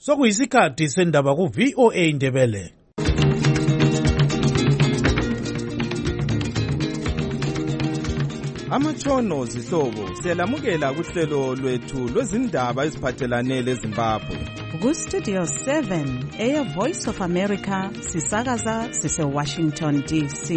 Sokuyisikhathi sendaba ku VOA Indebele. Amathono zihlobo siyalamukela kuhlelo lwethu lwezindaba eziphathelane leZimbabwe. Ku Studio 7 Air Voice of America sisakaza sise Washington DC.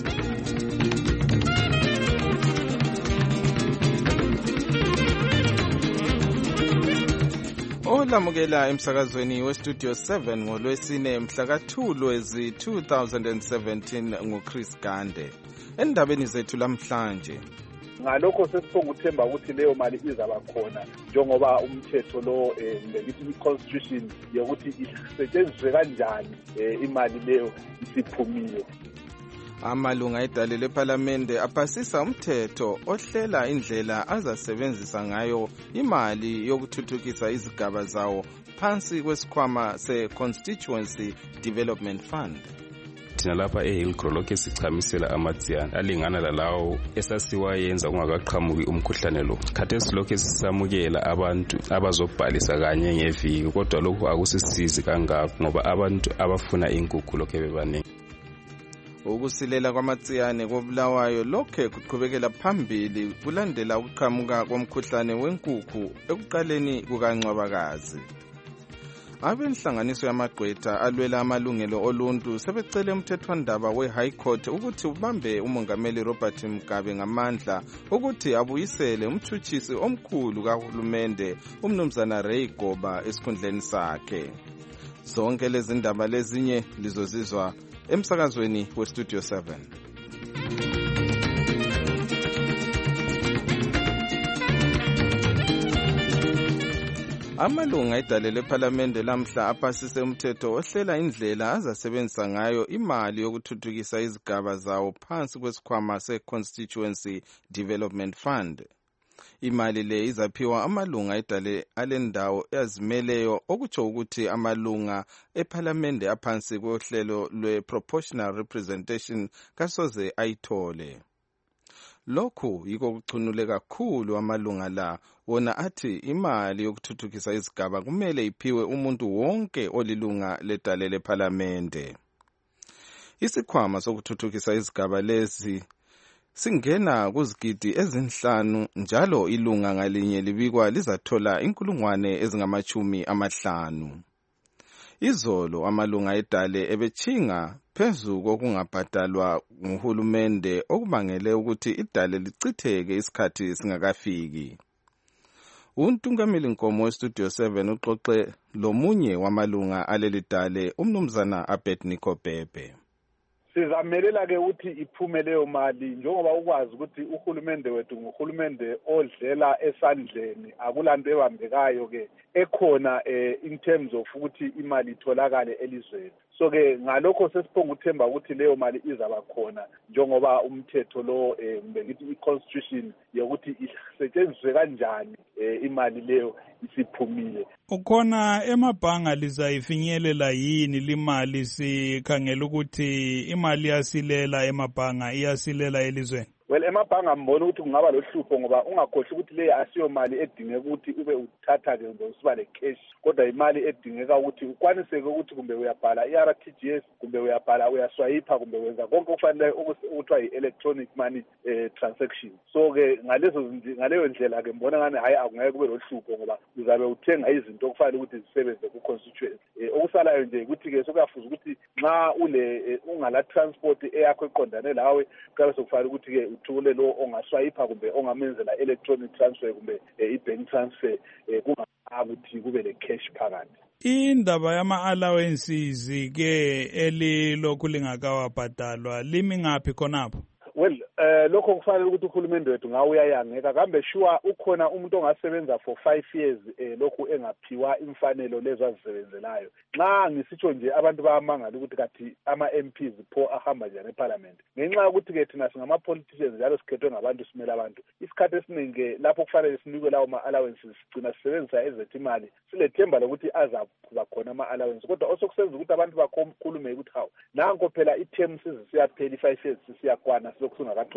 Olamukela emsakazweni we Studio 7 ngolwesine mhla ka-2 Lwezi 2017 nguChris Gande. Endabeni zethu lamhlanje, ngalokho sesiphonguthemba ukuthi leyo mali izaba khona njengoba umthetho lo ngithi i-constitution yokuthi isetshenziswe kanjani imali leyo isiphumile. Amalunga edale lePhalamende aphasisa umthetho ohlela indlela azasebenzisa ngayo imali yokuthuthukisa izigaba zawo phansi kwesikhwama se-Constituency Development Fund. Thina lapha eHillsborough lokhu sichamisela amatsiyana alingana lalawo esasiwayenza kungakaqhamuki umkhuhlane lo. Khathesi lokhu sisamukela abantu abazobhalisa kanye ngeviki, kodwa lokhu akusisizi kangako ngoba abantu abafuna inkukhu lokhu bebaningi. Ukusilela kwamatsiyane koBulawayo lokhe kuqhubekela phambili kulandela ukuqhamuka komkhuhlane wenkukhu ekuqaleni kukaNcwabakazi. Abenhlanganiso yamagqwetha alwela amalungelo oluntu sebecele umthethwandaba we-High Court ukuthi ubambe umongameli Robert Mugabe ngamandla ukuthi abuyisele umthutshisi omkhulu kahulumende umnumzana Ray Goba esikhundleni sakhe. Zonke lezi ndaba lezinye lizozizwa emsakazweni we Studio 7. Amalunga edale lePhalamende lamhla aphasise umthetho ohlela indlela azasebenzisa ngayo imali yokuthuthukisa izigaba zawo phansi kwesikhwama se-Constituency Development Fund. Imali le izaphiwa amalunga edale alendawo ezimeleyo, okutsho ukuthi amalunga ePhalamende aphansi kohlelo lwe-Proportional Representation kasoze ayithole. Lokhu yiko kuchunule kakhulu amalunga la, wona athi imali yokuthuthukisa izigaba kumele iphiwe umuntu wonke olilunga ledale lePhalamende. Isikhwama sokuthuthukisa izigaba lezi singena kuzigidi ezinhlanu njalo, ilunga ngalinye libikwa lizathola 50,000. Izolo amalunga edale ebechinga phezu kokungabhadalwa nguhulumende okubangele ukuthi idale lichitheke isikhathi singakafiki. Untungameli Nkomo weStudio 7 uxoxe lomunye wamalunga aleli dale, umnumzana Abednego Bhebhe. Sizamelela ke ukuthi iphume leyo mali njengoba ukwazi ukuthi uhulumende wethu nguhulumende odlela esandleni, akulanto ebambekayo ke ekhona in terms of ukuthi imali itholakale elizweni. So ke ngalokho sesiphonguthemba ukuthi leyo mali izaba khona njengoba umthetho lo ngithi i-constitution yokuthi isetshenziswe kanjani imali leyo isiphumile. Ukhona emabhanga lizayifinyelela yini limali? Sikhangela ukuthi imali yasilela emabhanga iyasilela elizweni. Well, emabhanga mbona ukuthi kungaba lohlupho ngoba ungakhohlwa ukuthi le asiyo mali edingeka ukuthi ube uthatha ke kumbe usiba le cash, kodwa imali edingeka ukuthi ukwaniseke ukuthi kumbe uyabhala iRTGS kumbe uyabhala uyaswipe kumbe wenza konke okufanele ukuthiwa yi-electronic money transaction. So ke ngaleyo ndlela ke mbona ngani hayi akungeke kube lohlupho ngoba uzabe uthenga izinto okufanele ukuthi zisebenze ku-constituency. Okusalayo nje ukuthi ke sokuyafuza ukuthi nxa ungala transport eyakho eqondane lawe kabe sokufanele ukuthi ke uthule lo ongaswipe kumbe ongamenzela electronic transfer kumbe i-bank transfer kungakuthi kube le cash phakathi. Indaba yama-allowances ke elilokhu lingakawabhadalwa limi ngaphi khonapho? Well, lokho kufanele ukuthi uhulumende wethu ngawe uyayangeka kambe sure ukhona umuntu ongasebenza for 5 years lokhu engaphiwa imfanelo lezo azisebenzelayo. Nxa ngisitsho nje abantu bayamangala ukuthi kathi ama-MPs pho ahamba njani eParliament ngenxa yokuthi ke thina singama-politicians njalo sikhethwe ngabantu simele abantu. Isikhathi esiningi lapho kufanele sinikwe lawo ma-allowances sigcina sisebenzisa ezethu imali silethemba lokuthi azakuba khona ama-allowances, kodwa osokusenza ukuthi abantu bakhulume ukuthi hawu nanko phela i-term siyaphela i-5 years siyakwana silokhu singakatholi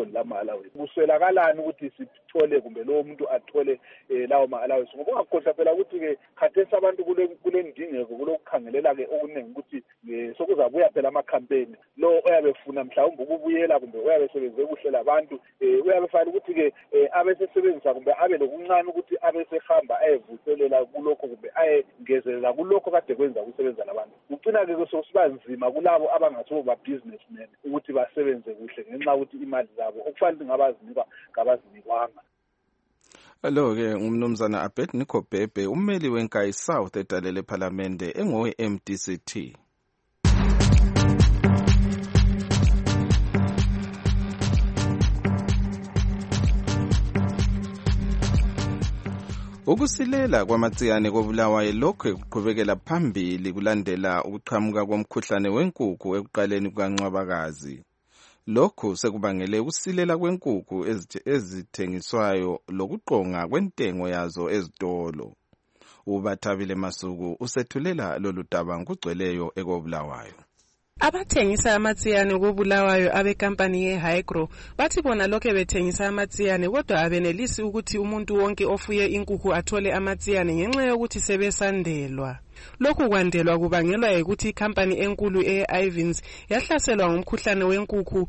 athole lama-allowance. Kuswelakalani ukuthi sithole kumbe lowo muntu athole lawo ma-allowance, ngoba ungakhohlwa phela ukuthi-ke khathesi abantu kule ndingeko kulokukhangelela-ke okuningi ukuthi sokuzabuya phela ama-campaign. Lo oyabe efuna mhlawumbe ukubuyela kumbe oyabe sebenze kuhle labantu uyabe fanele ukuthi-ke abesesebenzisa kumbe abe lokuncane ukuthi abesehamba ayevuselela kulokho kumbe ayengezelela kulokho kade kwenza ukusebenza labantu. Kugcina-ke sokusiba nzima kulabo abangathiwo ba-businessmen ukuthi basebenze kuhle ngenxa yokuthi imali zabo okufanele ngabazinikwa ngabazinikwanga. Lo-ke ngumnumzana Abednego Bhebhe, ummeli wenkayi South edalele ephalamende engowe-MDCT. Ukusilela kwamatsiyane koBulawayo lokhu kuqhubekela phambili kulandela ukuqhamuka komkhuhlane wenkukhu ekuqaleni kukaNcwabakazi. Lokhu sekubangele ukusilela kwenkukhu ezithengiswayo lokuqonga kwentengo yazo ezitolo. uBathabile Masuku usethulela lolu daba ngokugcweleyo ekoBulawayo. Abathengisa amatsiyane koBulawayo abekampani yeHygro bathi bona lokho bethengisa amatsiyane kodwa abenelisi ukuthi umuntu wonke ofuye inkukhu athole amatsiyane ngenxa yokuthi sebesandelwa. Lokhu kwandelwa kubangelwa ukuthi ikampani enkulu eIvins yahlaselwa ngumkhuhlane wenkukhu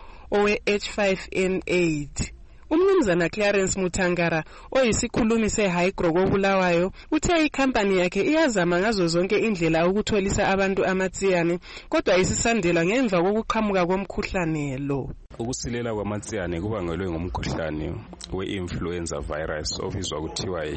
owe-H5N8. Umnumzana Clarence Mutangara oyisikhulumi seHygro koBulawayo uthe ikampani yakhe iyazama ngazo zonke indlela ukutholisa abantu amatsiyane kodwa isisandela ngemva kokuqhamuka komkhuhlane lo. Ukusilela kwamatsiyane kubangelwe ngumkhuhlane we-influenza virus obizwa kuthiwa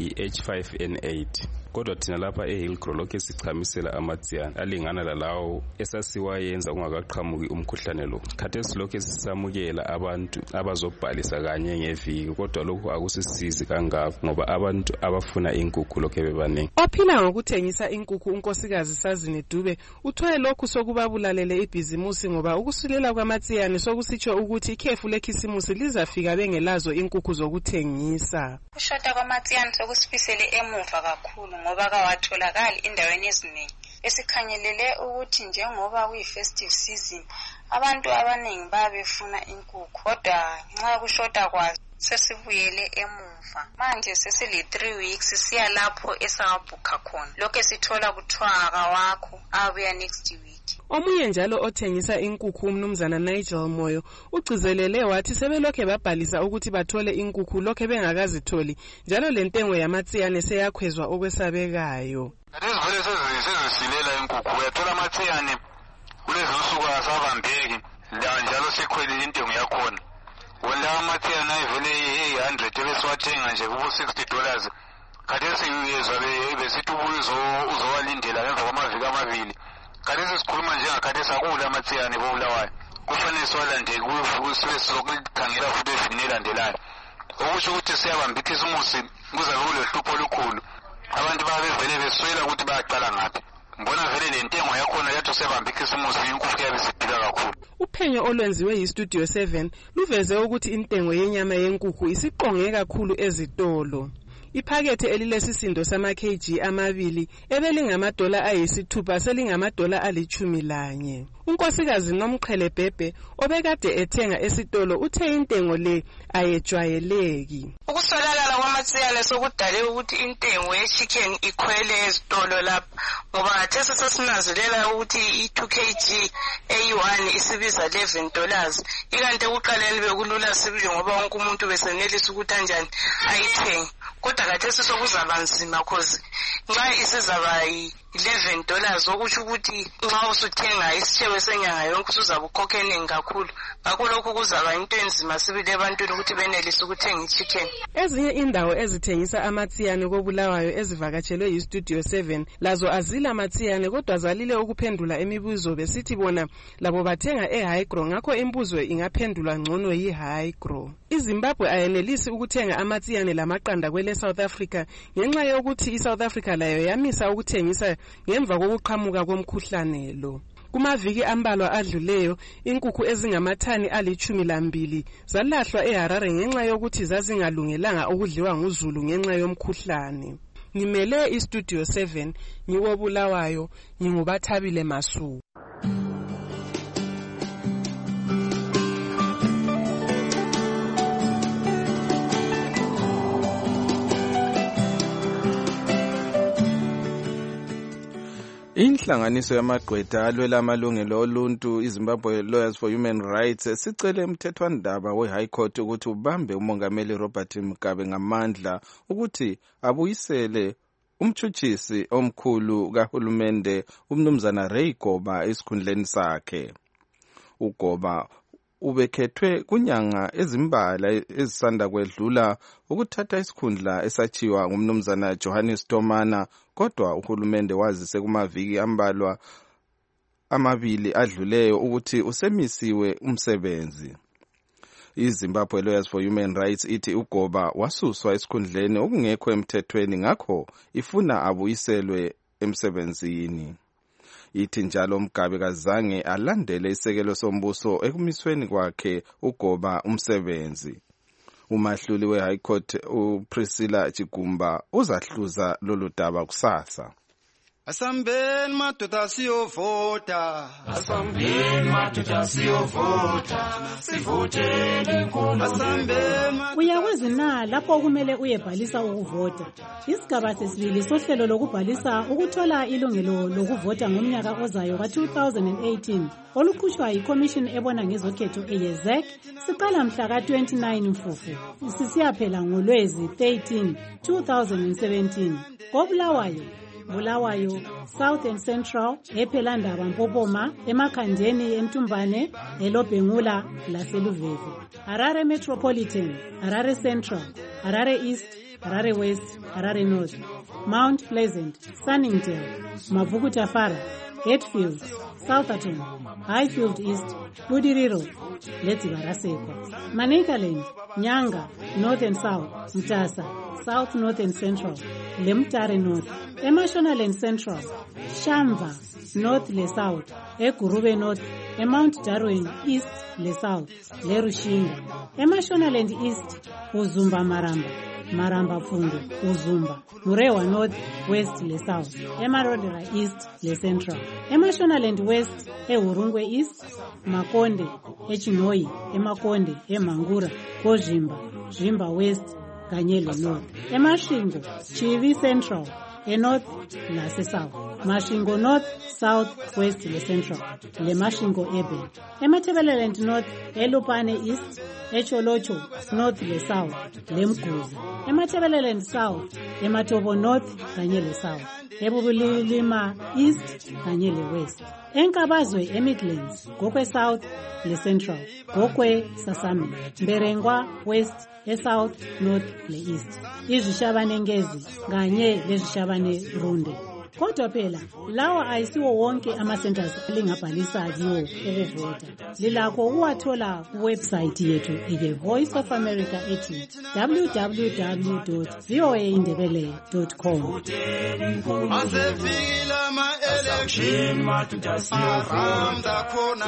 yi-H5N8. Kodwa thina lapha eHillgrow lokhu sichamisela amatsiyane alingana lalawo esasiwayenza kungakaqhamuki umkhuhlane lo. Khathesi lokhu sisamukela abantu abazobhalisa kanye ngeviki kodwa lokhu akusisizi kangako ngoba abantu abafuna inkukhu lokhu bebaningi. Ophila ngokuthengisa inkukhu unkosikazi Sazini Dube uthoye lokhu sokubabulalele ibhizimusi ngoba ukusilela kwamatsiyane sokusitsho ukuthi ikhefu lekhisimusi lizafika bengelazo inkukhu zokuthengisa. Ushota kwamatsiyane sokusifisele emuva kakhulu ngoba kawatholakali endaweni eziningi. Esikhangelele ukuthi njengoba kuyi-festive season abantu abaningi babefuna inkukhu kodwa nxa yokushota kwazo sesibuyele emuva. Manje sesili-3 weeks siya lapho esawabhukha khona. Lokho sithola kuthiwa akawakho abuya next week. Omunye njalo othengisa inkukhu umnumzana Nigel Moyo ugcizelele wathi sebelokhe babhalisa ukuthi bathole inkukhu lokho bengakazitholi njalo lentengo yamatsiyane seyakhwezwa okwesabekayo. Izivele sezisilela inkukhu uyathola amatsiyane kulezi nsuku asavambeki njalo sekhwelile intengo yakhona. Wona amatsiyane ayivele e-100 ebesiwathenga nje kubo-$60. Khathesi uyezwa besithi uzowalindela ngemva kwamaviki amabili. Khathesi sikhuluma njengakhathesi akudla amatsiyane koBulawayo. Kufanele siwalande sibe sizokukhangela futhi evikini elandelayo. Okusho ukuthi siyabamba ikhisimusi kuzabe kulohlupho olukhulu. Abantu babevele beswela ukuthi bayaqala ngaphi. Mbona vele le ntengo yakhona yathi sebamba ikhisimusi inkukhu yabe siphila kakhulu. Uphenyo olwenziwe yiStudio 7 luveze ukuthi intengo yenyama yenkukhu isiqonge kakhulu ezitolo. Iphakethe elilesisindo sama-kg amabili ebelingama$6 selingama$11. Unkosikazi Nomqhele Bhebhe obekade ethenga esitolo uthe intengo le ayejwayeleki. Ukusolakala kwamatsiyane sokudale ukuthi intengo ye-chicken ikhwele ezitolo lapha ngoba ngathesi sesinanzelela ukuthi i-2 kg eyi-1 isibiza $11. Ikanti ekuqaleni bekulula sibili ngoba wonke umuntu besenelisa ukuthi anjani ayithenge. Kodwa khathesi sokuzaba nzima cause nxa isizaba $11 okusho ukuthi nxa usuthenga isitshebo senyanga yonke usuzabe ukhokhe eningi kakhulu. Ngakho lokhu kuzaba into enzima sibili ebantwini ukuthi benelise ukuthenga ichicken. Ezinye indawo ezithengisa amatsiyane koBulawayo ezivakatshelwe yiStudio 7 lazo azila amatsiyane kodwa zalile ukuphendula imibuzo besithi bona labo bathenga eHygro ngakho imbuzo ingaphendulwa ngcono yiHygro. iZimbabwe ayenelisi ukuthenga amatsiyane lamaqanda kwele South Africa ngenxa yokuthi iSouth Africa layo yamisa ukuthengisa ngemva kokuqhamuka komkhuhlane lo. Kumaviki ambalwa adluleyo inkukhu ezingamathani ali-12 zalahlwa eHarare ngenxa yokuthi zazingalungelanga ukudliwa nguzulu ngenxa yomkhuhlane. Ngimele iStudio 7 ngiwoBulawayo nginguBathabile Masuku. Inhlanganiso yamagqwetha alwela amalungelo oluntu iZimbabwe Lawyers for Human Rights sicele umthethwandaba we-High Court ukuthi ubambe umongameli Robert Mugabe ngamandla ukuthi abuyisele umtshutshisi omkhulu kahulumende umnumzana Ray Goba esikhundleni sakhe. uGoba ubekhethwe kunyanga ezimbala ezisanda kwedlula ukuthatha isikhundla esachiwa ngumnumzana Johannes Tomana, kodwa uhulumende wazise kumaviki ambalwa amabili adluleyo ukuthi usemisiwe umsebenzi. iZimbabwe Lawyers for Human Rights ithi uGoba wasuswa esikhundleni okungekho emthethweni, ngakho ifuna abuyiselwe emsebenzini. Ithi njalo Mugabe kazange alandele isekelo sombuso ekumisweni kwakhe uGoba umsebenzi. Umahluli we-High Court uPriscilla Chigumba uzahluza lolu daba kusasa. Asambeni madoda siyovota, asambeni madoda siyovota, sivoteni inkulu. Asambeni uyakwazi na lapho kumele uyebhalisa ukuvota. Isigaba sesibili sohlelo lokubhalisa ukuthola ilungelo lokuvota ngomnyaka ozayo ka-2018 olukhutshwa yiCommission ebona ngezokhetho eYezek siqala mhla ka-29 Mfufu sisiyaphela ngoLwezi 13, 2017 Bulawayo, South and Central, ePhelandaba Mpopoma, eMakhandeni eNtumbane, eLobhengula laseLuveve. Harare Metropolitan, Harare Central, Harare East, Harare West, Harare North, Mount Pleasant, Sunningdale, Mavukutafara, Hatfield, Southerton, Highfield East, Budiriro, Letsibaraseko. Manicaland, Nyanga, North and South, Mtasa, South, North and Central, Lemtare North, Emashonaland Central, Shamva, North le South, Egurube North, Mount Darwin East le South, Lerushinga, Emashonaland East, Uzumba Maramba Fundu, Uzumba, Murewa North, West le South, Emarodera East le Central, Emashonaland West, Urungwe East, Makonde, Echinoi, Emakonde, Emangura, Kozhimba, Zhimba West, Kanyelo North, Emashingo, Chivi Central, North lase South, Mashingo North, South, West le Central, le Mashingo Ebe, Emathebeleland North, Elupane East, Echolocho North le South, Lemguzi, Emathebeleland South, Ematobo North, Kanyele South, Ebubulilima East, Kanyele West, Enkabazwe eMidlands, Gokwe South le Central, Gokwe Sasami, Mberengwa West, South, North le East, izishabane ngezi kanye lezishabane runde. Kodwa phela lawa ayisiwo wonke ama-centers lingabhalisa kiwo ukuvota. Lilakho ukuwathola kuwebsite yethu The Voice of America ethi www.voaindebele.com. Asefila ma-election aramda khona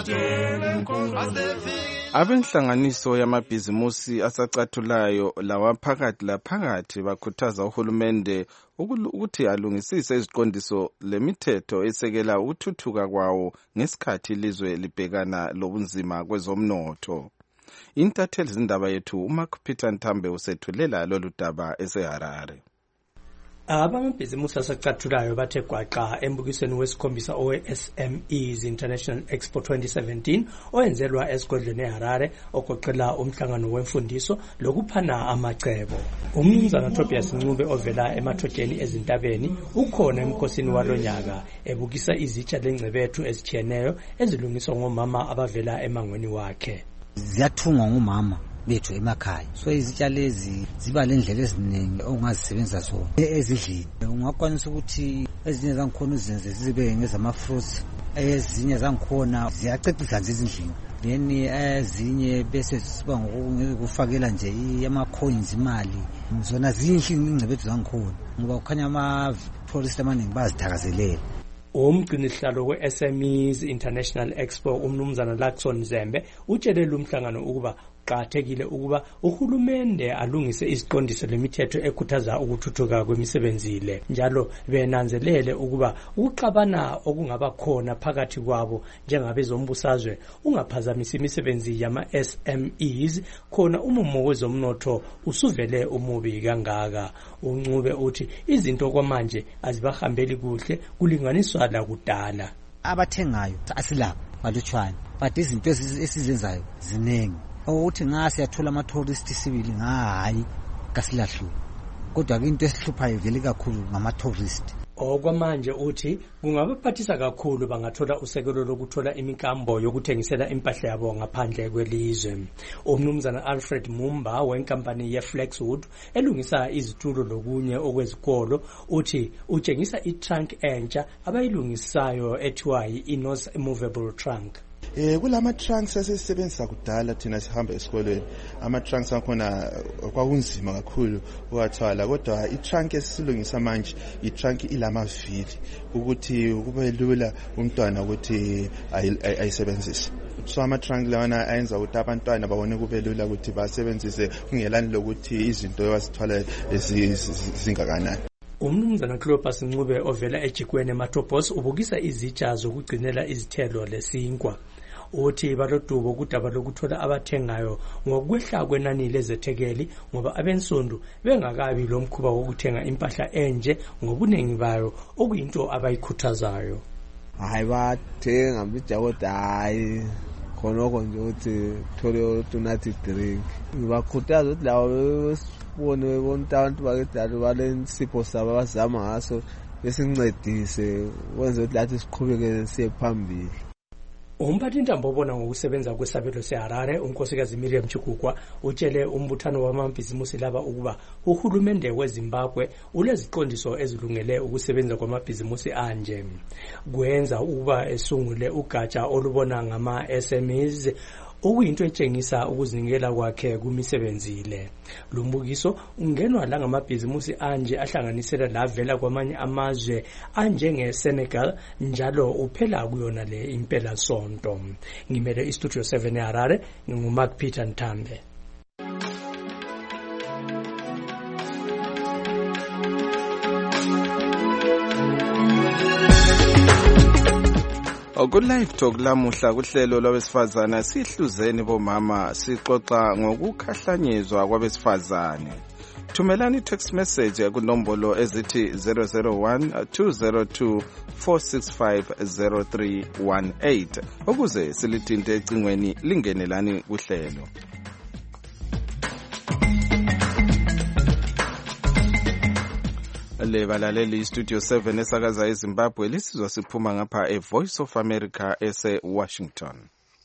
Abenhlanganiso yamabhizimusi asacathulayo laphakathi bakhuthaza uhulumende ukuthi alungisise iziqondiso lemithetho esekela ukuthuthuka kwawo ngesikhathi ilizwe libhekana lobunzima kwezomnotho. Intatheli zindaba yethu uMark Peter Ntambe usethulela lolu daba eseHarare. Abamabhizimusi asacathulayo bathe gwaqa embukisweni wesikhombisa owe-SMEs International Expo 2017 owenzelwa esigodlweni eHarare ogoqela umhlangano wemfundiso lokuphana amacebo. Umnumzana Tobias Ncube ovela emathotsheni ezintabeni ukhona emkhosini walonyaka ebukisa izitsha lengcebethu ezitshiyeneyo ezilungiswa ngomama abavela emangweni wakhe. Ziyathungwa ngumama bethu emakhaya, so izitsha lezi ziba lendlela eziningi ongazisebenzisa zona ezidlini. Ungakwanisa ukuthi ezinye zangikhona uzenze zibe ngezama-fruits, ezinye zangikhona ziyacecisa nje ezindlini, then ezinye bese siba ngokufakela nje ama-coins imali. Zona zinhle ingcebethu zangikhona ngoba kukhanya ama-tourist amaningi bazithakazelela. Umgcinisihlalo we-SMEs International Expo umnumzana Lakson Zembe utshele umhlangano ukuba kuqakathekile ukuba uhulumende alungise iziqondiso lemithetho ekhuthaza ukuthuthuka kwemisebenzi le njalo benanzelele ukuba ukuxabana okungaba khona phakathi kwabo njengabezombusazwe ungaphazamisa imisebenzi yama-SMEs khona umumo wezomnotho usuvele umubi kangaka. uNcube uthi izinto kwamanje azibahambeli kuhle kulinganiswa lakudala. Abathengayo asilapho balutshwane but izinto esizenzayo ziningi ukuthi siyathola ama-tourist sibili hayi kasilahlu kodwa into esihluphayo vele kakhulu ngama-tourist. Okwamanje uthi kungabaphathisa kakhulu bangathola usekelo lokuthola imikambo yokuthengisela impahla yabo ngaphandle kwelizwe. Umnumzana Alfred Mumba wenkampani ye-Flexwood elungisa izitulo lokunye okwezikolo uthi utshengisa i-trunk entsha abayilungisayo ethiwa i-Inos Movable Trunk. Kulama trunks esisebenzisa kudala thina sihamba esikolweni ama trunks akhona kwakunzima kakhulu uwathwala kodwa i-trunk esilungisa manje i-trunk ilamavili ukuthi kube lula umntwana ukuthi ayisebenzise. So ama trunk lawana ayenza ukuthi abantwana babone kube lula ukuthi basebenzise kungelani lokuthi izinto bazithwala ezingakanani. Umnumzana Cleopas Ncube ovela eJikweni Matopos ubukisa izitsha zokugcinela izithelo lesinkwa. Uthi balodubo kudaba lokuthola abathengayo ngokwehla kwenani lezethekeli ngoba abensundu bengakabi lomkhuba wokuthenga impahla enje ngobuningi bayo okuyinto abayikhuthazayo. Hayi bathenga bijakoda hayi khonoko nje uthi thole unathi drink. Ngibakhuthaza ukuthi lawo bone abantu bakudala balensipho sabo abazama ngaso besincedise wenze ukuthi lathi siqhubeke siye phambili. Umphathi intambo obona ngokusebenza kwesabelo seHarare unkosikazi Miriam Chikukwa utshele umbuthano wamabhizimusi laba ukuba uhulumende weZimbabwe uleziqondiso ezilungele ukusebenza kwamabhizimusi anje. Kwenza ukuba esungule ugatsha olubona ngama-SMEs okuyinto etshengisa ukuzinikela kwakhe kumisebenzi le. Lumbukiso ungenwa la ngamabhizimusi anje ahlanganisela lavela kwamanye amazwe anjengeSenegal njalo uphela kuyona le impela sonto. Ngimele iStudio 7 eHarare nginguMark Peter Ntambe. Ku-Live Talk lamuhla kuhlelo lwabesifazana sihluzeni bomama sixoxa ngokukhahlanyezwa kwabesifazane. Thumelani text message kunombolo ezithi 001-202-465-0318 ukuze silithinte ecingweni lingenelani kuhlelo. Lebalaleli Studio 7 esakaza eZimbabwe lisizwa siphuma ngapha eVoice of America ese-Washington.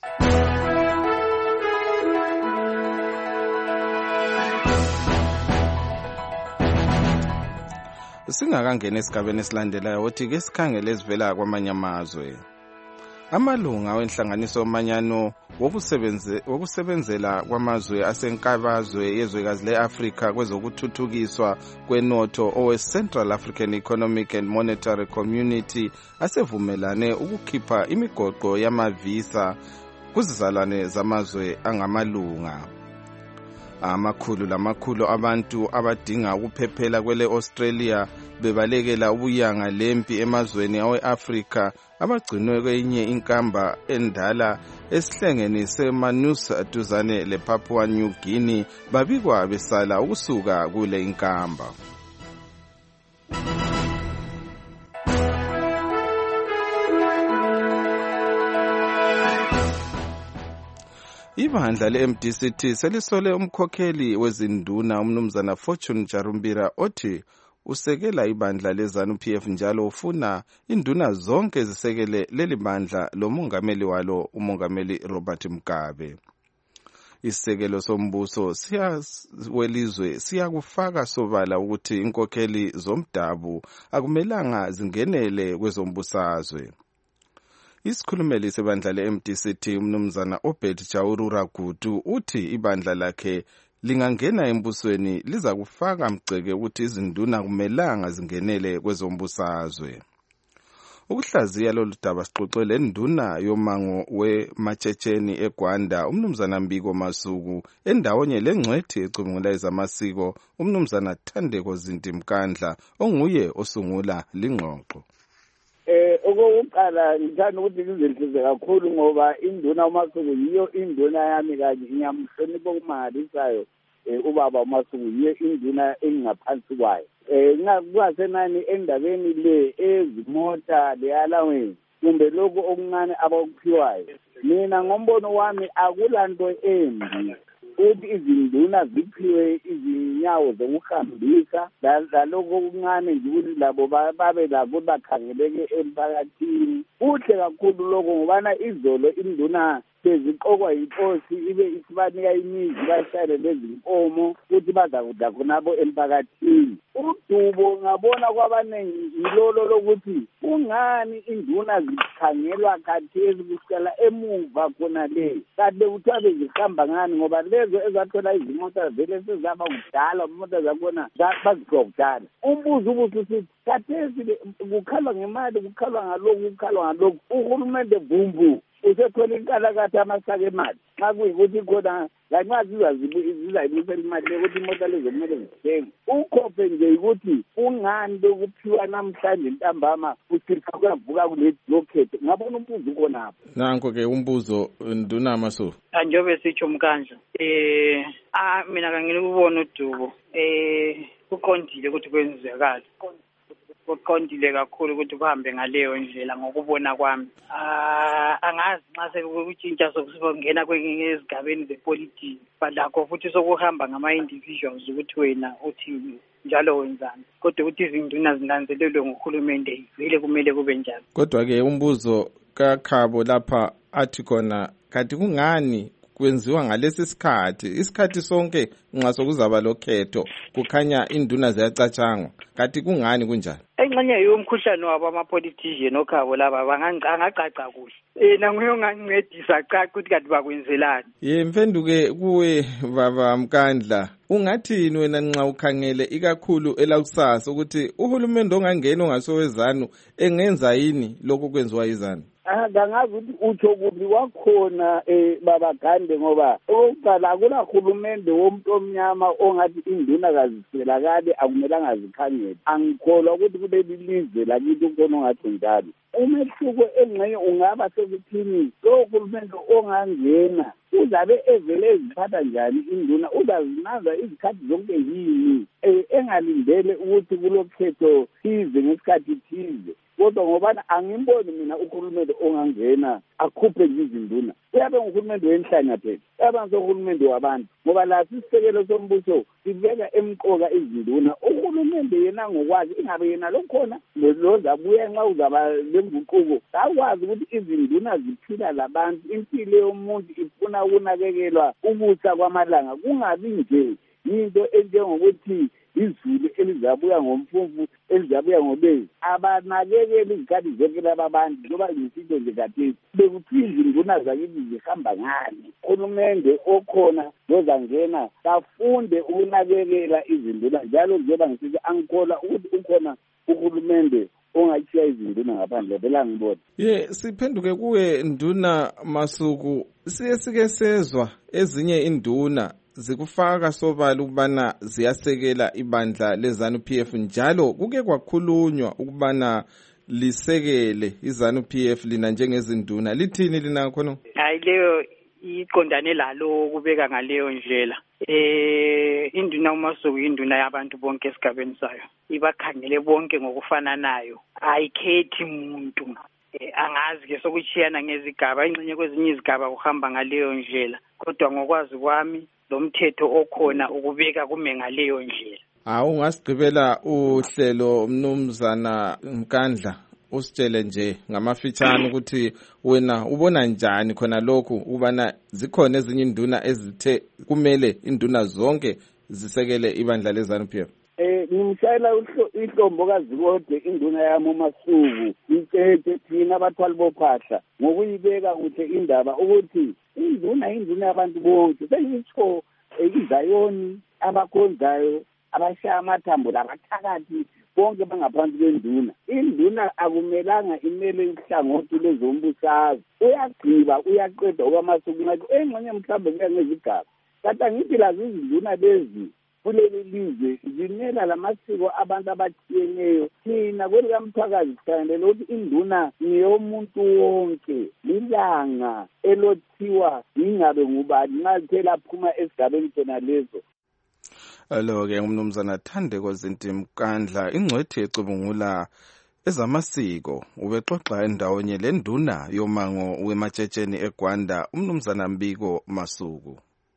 Singakangena esigabeni esilandelayo wothi ke sikhangele ezivela kwamanye amazwe. Amalunga wenhlanganiso omanyano wokusebenzela kwamazwe asenkabazwe yezwekazi le-Afrika kwezokuthuthukiswa kwenotho owe-Central African Economic and Monetary Community asevumelane ukukhipha imigoqo yamavisa kuzizalwane zamazwe angamalunga. Amakhulu abantu abadinga ukuphephela kwele Australia bebalekela ubuyanga lempi emazweni awe-Afrika abagcinwe kwenye inkamba endala esihlengeni seManus duzane lePapua New Guinea babikwa besala ukusuka kule inkamba. Ibandla le-MDCT selisole umkhokheli wezinduna umnumzana Fortune Jarumbira othi usekela ibandla leZANU-PF njalo ufuna induna zonke zisekele leli bandla lomongameli walo umongameli Robert Mugabe. Isisekelo sombuso welizwe siyakufaka sobala ukuthi inkokheli zomdabu akumelanga zingenele kwezombusazwe. Isikhulumeli sebandla le-MDCT umnumzana Obed Jawurura Gudu uthi ibandla lakhe lingangena embusweni liza kufaka mgceke ukuthi izinduna kumelanga zingenele kwezombusazwe. ukuhlaziya lolu daba sixoxe lenduna yomango weMatshetshen eGwanda umnumzana Mbiko Masuku endawonye lengcwethi ecubungula ezamasiko umnumzana Thandeko Zinti Mkandla onguye osungula lingxoxo. Okokuqala ngithanda ukuthi ngizelisize kakhulu ngoba induna uMasuku yiyo induna yami kanye ngiyamhlonipha ukumangalisayo ubaba uMasuku yiyo induna engaphansi kwayo. Kungasenani endabeni le ezimota le-allowance kumbe lokhu okuncane abakuphiwayo. Mina ngombono wami akulanto embi ukuthi izinduna ziphiwe izinyawo zokuhambisa lalokho okuncane nje ukuthi labo babe labo bakhangeleke emphakathini. Kuhle kakhulu lokho ngobana izolo induna seziqokwa yinkosi ibe isibanika imizi bahlale lezinkomo ukuthi bazakudla khonabo emphakathini. Udubo ngabona kwabanengi yilolo lokuthi kungani induna zikhangelwa khathesi kusukela emuva khona le kade kuthiwa bezihamba ngani ngoba lezo ezathola izimota vele sezaba kudala imota zakhona bazikhiwa kudala. Umbuzo ubususithi khathesi kukhalwa ngemali kukhalwa ngalokhu uhulumende bumbu usethola inkalakatha amasaka emali xa kuyikuthi khona lanxa zizayibuyisela imali ukuthi imoto lezo kumele zithenge ukhophe nje ukuthi ungani lokuphiwa namhlanje ntambama usifa kuyavuka kulokhetho. Ngabona umbuzo khonapho. Nanko-ke umbuzo nduna Masuku. Njengoba sitsho Mkandla mina kangikubona udubo kuqondile ukuthi kwenzekala kuqondile kakhulu ukuthi kuhambe ngaleyo ndlela ngokubona kwami. Angazi nxa sekutshintsha sokungena ezigabeni zepolitiki balakho futhi sokuhamba ngama-individuals ukuthi wena uthi njalo wenzani kodwa ukuthi izinduna zinanzelelwe nguhulumende vele kumele kube njalo. Kodwa-ke umbuzo kaKhabo lapha athi khona kanti kungani kwenziwa ngalesi isikhathi sonke nxa sokuzaba lokhetho kukhanya induna ziyacatshangwa kanti kungani kunjani? Engxenye yomkhuhlane wabo ama-politician okhabo laba angacaca kuhle. Nanguye ongancedisa caca ukuthi kanti bakwenzelani. Mpenduke kuwe baba Mkandla ungathini wena nxa ukhangele ikakhulu elakusasa ukuthi uhulumende ongangena ongasowezanu engenza yini lokhu kwenziwa yizanu? Kangazi ukuthi utsho kuphi kwakhona baba Gande ngoba okokuqala akulahulumende womuntu omnyama ongathi induna kaziselakale akumelanga zikhangele. Angikholwa ukuthi kuleli lizwe lakithi ukhona ongathi njalo. Umehluko engxenye ungaba sekuthini lo hulumende ongangena uzabe evele eziphatha njani induna uzazinaza izikhathi zonke yini engalindele ukuthi kulokhetho thize ngesikhathi thize. Kodwa ngobana angimboni mina uhulumende ongangena akhuphe izinduna uyabe nguhulumende wenhlanya phela uyabe nguhulumende wabantu ngoba lathi isisekelo sombuso sibeka emqoka izinduna. Uhulumende yena ngokwazi ingabe yena lokhona lozabuya nxa uzaba lenguquko akwazi ukuthi izinduna ziphila labantu impilo yomuntu ifuna ukunakekelwa ubusa kwamalanga kungabi nje into enjengokuthi izulu elizabuya ngomfumfu elizabuya ngobezi abanakekeli izikhathi zonke laba bantu njengoba ngisitsho nje khathesi bekuthiwa izinduna zakithi zihamba ngani. Uhulumende okhona lozangena kafunde ukunakekela izinduna njalo njengoba ngisitsho angikholwa ukuthi ukhona uhulumende ongatshiya izinduna ngaphandle vele angibona. Siphenduke kuwe nduna Masuku sike sezwa ezinye induna zikufaka sobala ukubana ziyasekela ibandla leZANU-PF njalo kuke kwakhulunywa ukubana lisekele iZANU-PF lina njengezinduna lithini lina khona? Hayi leyo iqondane lalo kubeka ngaleyo ndlela. Induna uMasuku induna yabantu bonke esigabeni sayo ibakhangele bonke ngokufananayo ayikhethi umuntu. Angazi ke sokuchiyana ngezigaba ingxenye kwezinye izigaba kuhamba ngaleyo ndlela kodwa ngokwazi kwami lo mthetho okhona ukubeka kume ngaleyo ndlela. Ungasigqibela uhlelo mnumzana Mkandla usitshele nje ngamafitshane ukuthi wena ubona njani khona lokhu ubana zikhona ezinye induna ezithe kumele induna zonke zisekele ibandla leZANU-PF? Ngimshayela ihlombokazi kodwa induna yami uMasuku ithethe thina abathwali bophahla ngokuyibeka kuhle indaba ukuthi induna yabantu bonke sengitsho izayoni abakhonzayo abashaya amathambo labathakathi bonke bangaphansi kwenduna. Induna akumelanga imele ihlangothi lezombusazwe. Uyagqiba uyaqeda okwamasuku ngathi engxenye mhlawumbe kuya ngezigaba. Kanti angithi lazo izinduna lezi kuleli lizwe zimela lamasiko abantu abathiyeneyo. Thina kwelikamthakazi sikhangele ukuthi induna ngeyomuntu wonke, lilanga elothiwa ingabe ngubani nxa lithe laphuma esigabeni khona lezo. Alo-ke umnumzana Thandeko Zintimkandla, ingcwethi ecubungula ezamasiko, ubexoxa endawonye lenduna yomango wematshetsheni eGwanda, umnumzana Mbiko Masuku.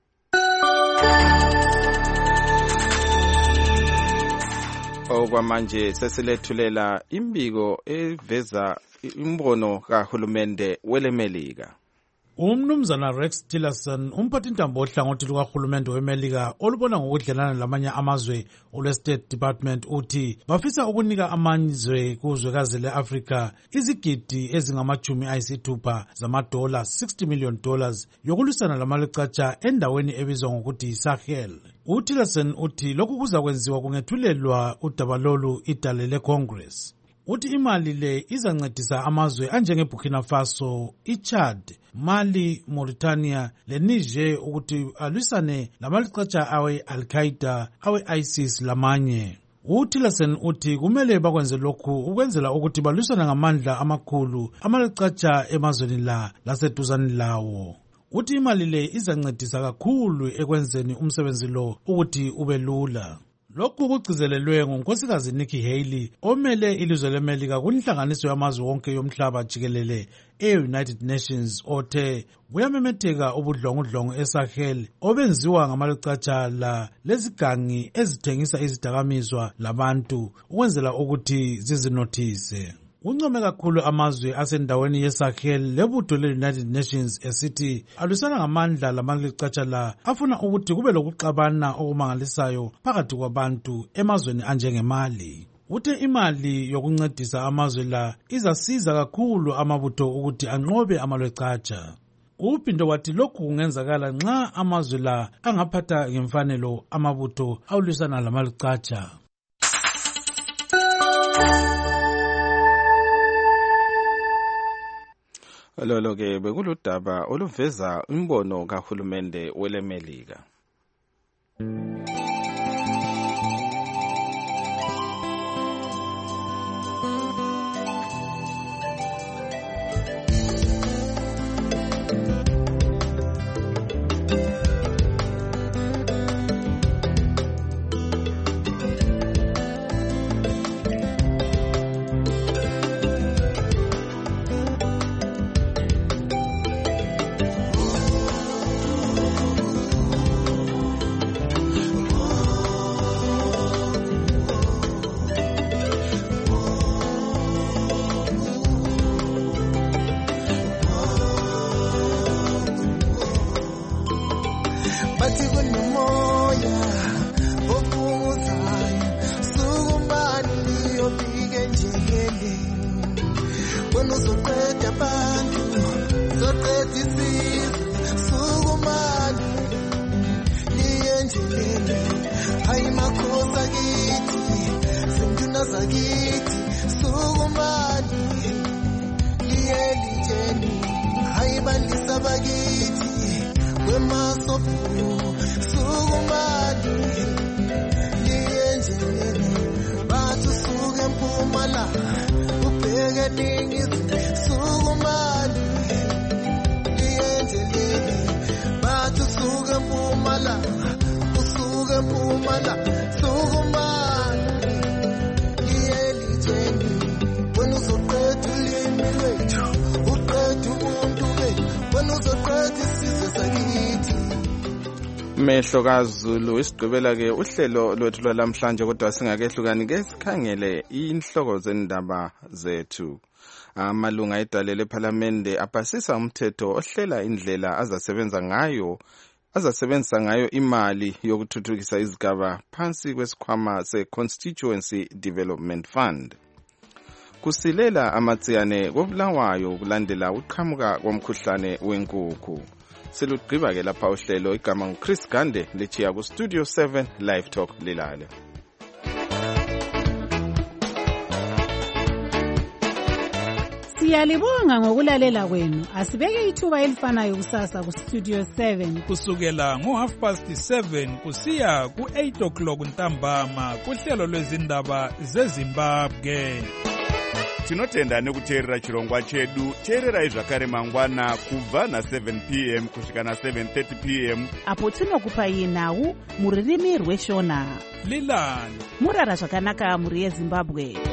Okwamanje sesilethulela imbiko eveza imbono kahulumende welemelika. Umnumzana Rex Tillerson, umphathintambo ohlangothi lukahulumende wemelika olubona ngokudlelana lamanye amazwe olwe-State Department uthi bafisa ukunika amazwe kuzwekazi le-Afrika izigidi ezingama-60 zamadola, $60 million, yokulwisana lamalucatsha endaweni ebizwa ngokuthi yi-Sahel. UTillerson uthi lokhu kuzakwenziwa kungethulelwa udaba lolu idale le-Congress. Uthi imali le izancedisa amazwe anjengeBurkina Faso, iChad, Mali, Mauritania leNiger ukuthi alwisane lamalucatsha awe-Al-Qaeda, awe-ISIS lamanye. UTillerson uthi kumele bakwenze lokhu ukwenzela ukuthi balwisane ngamandla amakhulu amalucatsha emazweni laseduzane lawo. Uthi imali le izancedisa kakhulu ekwenzeni umsebenzi lo ukuthi ube lula. Lokhu kugcizelelwe ngunkosikazi Nikki Haley omele ilizwe leMelika kunhlanganiso yamazwe wonke yomhlaba jikelele e-United Nations othe kuyamemetheka ubudlongudlongo eSahel obenziwa ngamalucatsha lezigangi ezithengisa izidakamizwa labantu ukwenzela ukuthi zizinothise. Uncome kakhulu amazwe asendaweni yeSahel lebutho le-United Nations esithi alwisana ngamandla lamalucatsha la afuna ukuthi kube lokuxabana okumangalisayo phakathi kwabantu emazweni anjengeMali. Uthe imali yokuncedisa amazwe la izasiza kakhulu amabutho ukuthi anqobe amalucatsha. Uphinda wathi lokhu kungenzakala nxa amazwe la angaphatha ngemfanelo amabutho awulwisana lamalucatsha. Lolo-ke bekuludaba oluveza imbono kahulumende welemelika. Mehlo kaZulu isigqibela-ke uhlelo lwethu lwalamhlanje kodwa singakehlukani-ke sikhangele inhloko zendaba zethu. Amalunga edale lephalamende apasisa umthetho ohlela indlela azasebenzisa ngayo imali yokuthuthukisa izigaba phansi kwesikhwama se-Constituency Development Fund. Kusilela amatsiyane kobulawayo kulandela uqhamuka komkhuhlane wenkukhu. Silugqiba-ke lapha uhlelo igama nguChris Gande lichiya ku Studio 7 Live Talk lilale. Siyalibonga ngokulalela kwenu. Asibeke ithuba elifanayo kusasa kustudio 7 kusukela ngo7:30 kusiya ku8 ntambama kuhlelo lwezindaba zeZimbabwe. Tinotenda nekuteerera chirongwa chedu. Teererai zvakare mangwana kubva na7 p.m. kusvika na7:30 p.m. apo tinokupai nhau muririmi rweshona. Lilani murara zvakanaka muri yeZimbabwe.